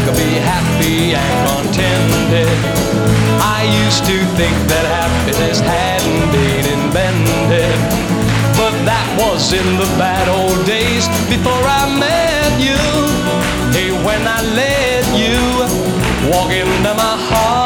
could be happy and contented. I used to think that happiness hadn't been invented, but that was in the bad old days before I met you. Hey, when I let you walk into my heart,